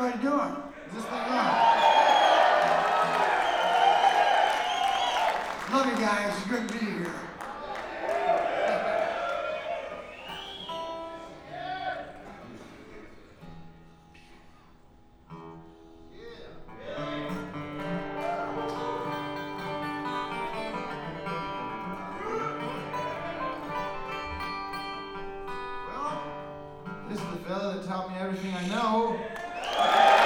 everybody doing? Is this thing on? Love you guys. It's good to be here. Well, this is the fella that taught me everything I know.